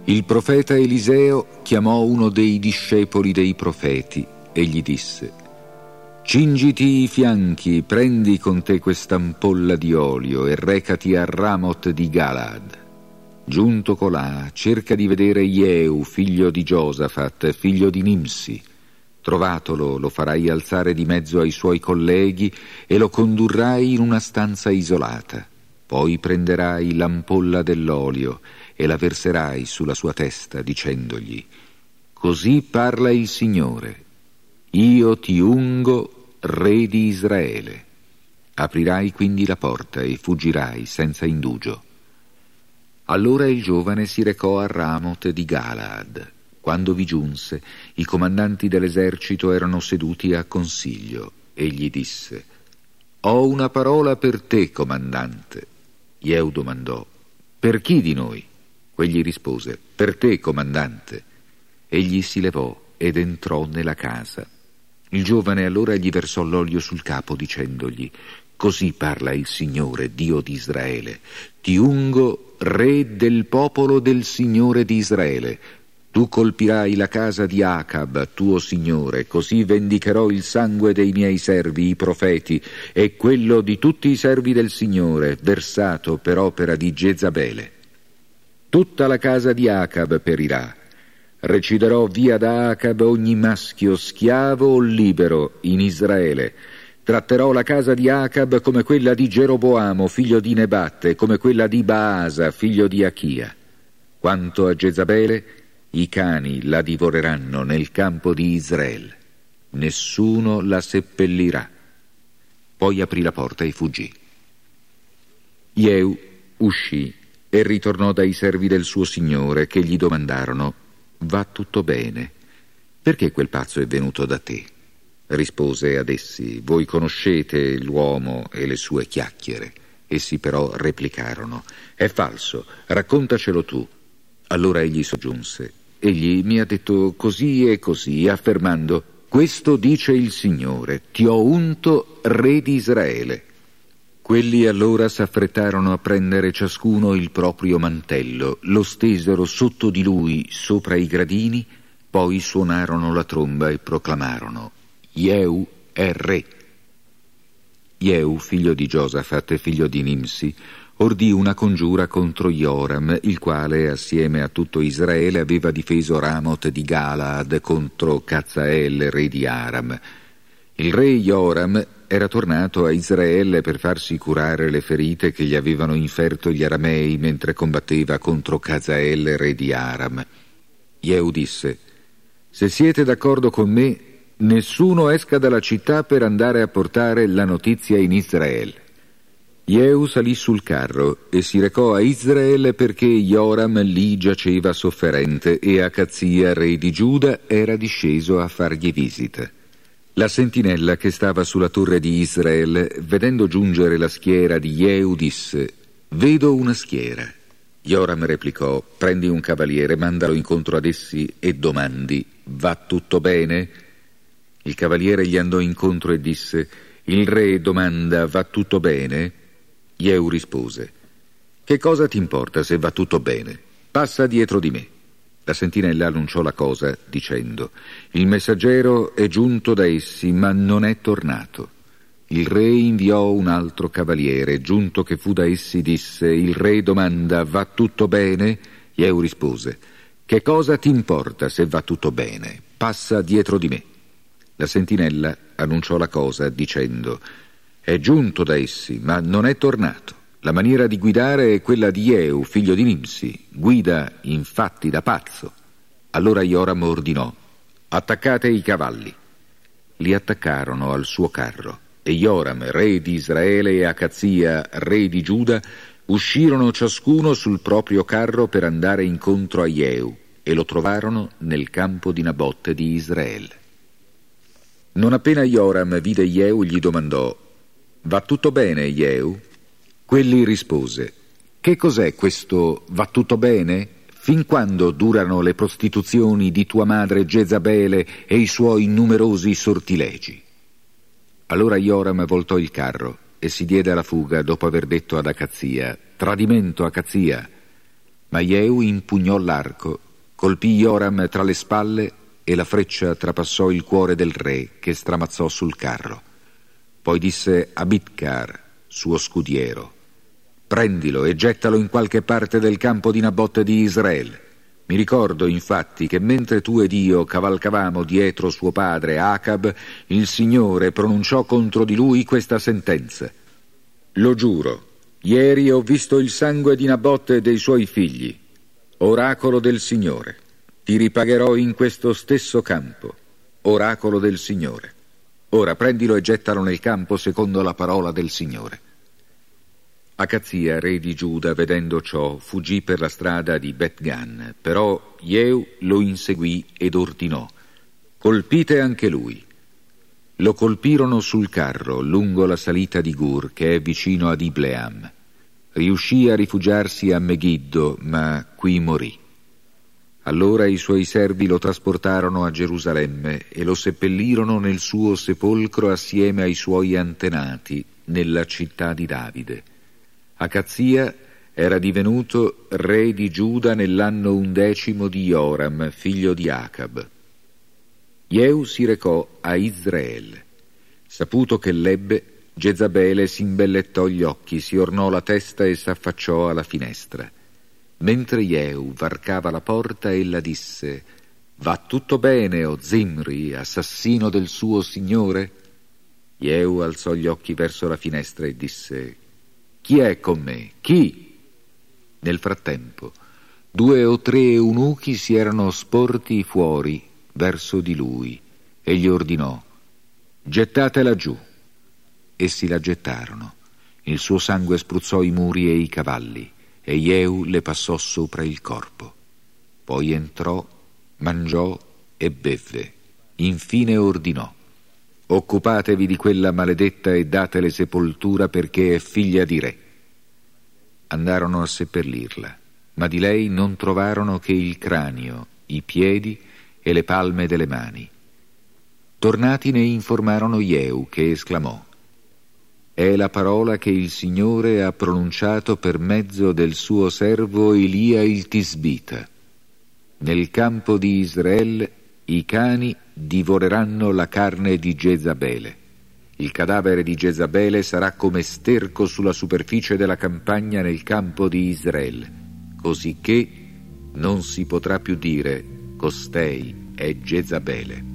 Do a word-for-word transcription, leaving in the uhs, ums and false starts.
Il profeta Eliseo chiamò uno dei discepoli dei profeti e gli disse: «Cingiti i fianchi, prendi con te quest'ampolla di olio e recati a Ramot di Galaad. Giunto colà, cerca di vedere Jehu, figlio di Giosafat, figlio di Nimsi. Trovatolo, lo farai alzare di mezzo ai suoi colleghi e lo condurrai in una stanza isolata. Poi prenderai l'ampolla dell'olio e la verserai sulla sua testa, dicendogli: così parla il Signore, io ti ungo re di Israele. Aprirai quindi la porta e fuggirai senza indugio». Allora il giovane si recò a Ramot di Galaad. Quando vi giunse, i comandanti dell'esercito erano seduti a consiglio. Egli disse: «Ho una parola per te, comandante». Jehu domandò: «Per chi di noi?» Quegli rispose: «Per te, comandante». Egli si levò ed entrò nella casa. Il giovane allora gli versò l'olio sul capo, dicendogli: «Così parla il Signore, Dio di Israele. Ti ungo re del popolo del Signore di Israele. Tu colpirai la casa di Acab, tuo signore, così vendicherò il sangue dei miei servi, i profeti, e quello di tutti i servi del Signore, versato per opera di Jezabele. Tutta la casa di Acab perirà. Reciderò via da Acab ogni maschio, schiavo o libero, in Israele. Tratterò la casa di Acab come quella di Geroboamo, figlio di Nebatte, come quella di Baasa, figlio di Achia. Quanto a Jezabele, i cani la divoreranno nel campo di Israele. Nessuno la seppellirà». Poi aprì la porta e fuggì. Jehu uscì e ritornò dai servi del suo signore, che gli domandarono: «Va tutto bene? Perché quel pazzo è venuto da te?» Rispose ad essi: «Voi conoscete l'uomo e le sue chiacchiere». Essi però replicarono: «È falso, raccontacelo tu». Allora egli soggiunse: «Egli mi ha detto così e così, affermando: questo dice il Signore, ti ho unto re di Israele». Quelli allora s'affrettarono a prendere ciascuno il proprio mantello, lo stesero sotto di lui, sopra i gradini, poi suonarono la tromba e proclamarono: «Jehu è re». Jehu, figlio di Giosafat e figlio di Nimsi, ordì una congiura contro Joram, il quale, assieme a tutto Israele, aveva difeso Ramot di Galaad contro Cazael, re di Aram. Il re Joram era tornato a Israele per farsi curare le ferite che gli avevano inferto gli aramei mentre combatteva contro Cazael, re di Aram. Jehu disse: «Se siete d'accordo con me, nessuno esca dalla città per andare a portare la notizia in Israele». Jehu salì sul carro e si recò a Israele perché Joram lì giaceva sofferente e Acazia, re di Giuda, era disceso a fargli visita. La sentinella che stava sulla torre di Israele, vedendo giungere la schiera di Jehu, disse: «Vedo una schiera». Joram replicò: «Prendi un cavaliere, mandalo incontro ad essi e domandi: va tutto bene?» Il cavaliere gli andò incontro e disse: «Il re domanda: va tutto bene?» Jehu rispose: «Che cosa ti importa se va tutto bene? Passa dietro di me». La sentinella annunciò la cosa, dicendo: «Il messaggero è giunto da essi, ma non è tornato». Il re inviò un altro cavaliere, giunto che fu da essi disse: «Il re domanda: va tutto bene?» Jehu rispose: «Che cosa ti importa se va tutto bene? Passa dietro di me». La sentinella annunciò la cosa, dicendo: «È giunto da essi, ma non è tornato. La maniera di guidare è quella di Jehu, figlio di Nimsi, guida infatti da pazzo». Allora Joram ordinò: «Attaccate i cavalli». Li attaccarono al suo carro, e Joram, re di Israele, e Acazia, re di Giuda, uscirono ciascuno sul proprio carro per andare incontro a Jehu, e lo trovarono nel campo di Nabotte di Israele. Non appena Joram vide Jehu, gli domandò: «Va tutto bene, Jehu?» Quelli rispose: «Che cos'è questo va tutto bene? Fin quando durano le prostituzioni di tua madre Jezabele e i suoi numerosi sortilegi?» Allora Joram voltò il carro e si diede alla fuga dopo aver detto ad Acazia: «Tradimento, Acazia!» Ma Jehu impugnò l'arco, colpì Joram tra le spalle e la freccia trapassò il cuore del re, che stramazzò sul carro. Poi disse a Bidkar, suo scudiero: prendilo e gettalo in qualche parte del campo di Nabote di Israele. Mi ricordo infatti che mentre tu ed io cavalcavamo dietro suo padre Acab, il Signore pronunciò contro di lui questa sentenza: lo giuro, ieri ho visto il sangue di Nabote e dei suoi figli. Oracolo del Signore, ti ripagherò in questo stesso campo. Oracolo del Signore. Ora prendilo e gettalo nel campo secondo la parola del Signore. Acazia, re di Giuda, vedendo ciò, fuggì per la strada di Bet-Gan, però Jehu lo inseguì ed ordinò: colpite anche lui. Lo colpirono sul carro, lungo la salita di Gur, che è vicino ad Ibleam. Riuscì a rifugiarsi a Megiddo, ma qui morì. Allora i suoi servi lo trasportarono a Gerusalemme e lo seppellirono nel suo sepolcro assieme ai suoi antenati, nella città di Davide. Acazia era divenuto re di Giuda nell'anno undecimo di Joram, figlio di Acab. Jehu si recò a Israele. Saputo che l'ebbe, Jezabele si imbellettò gli occhi, si ornò la testa e s'affacciò alla finestra. Mentre Jehu varcava la porta, ella disse: va tutto bene, o Zimri, assassino del suo signore? Jehu alzò gli occhi verso la finestra e disse: chi è con me? Chi? Nel frattempo, due o tre eunuchi si erano sporti fuori verso di lui e gli ordinò: gettatela giù. Essi la gettarono. Il suo sangue spruzzò i muri e i cavalli e Jehu le passò sopra il corpo. Poi entrò, mangiò e bevve. Infine ordinò: occupatevi di quella maledetta e datele sepoltura, perché è figlia di re. Andarono a seppellirla, ma di lei non trovarono che il cranio, i piedi e le palme delle mani. Tornati ne informarono Jehu, che esclamò: è la parola che il Signore ha pronunciato per mezzo del suo servo Elia il Tisbita. Nel campo di Israele i cani divoreranno la carne di Jezabele. Il cadavere di Jezabele sarà come sterco sulla superficie della campagna nel campo di Israele, cosicché non si potrà più dire: costei è Jezabele.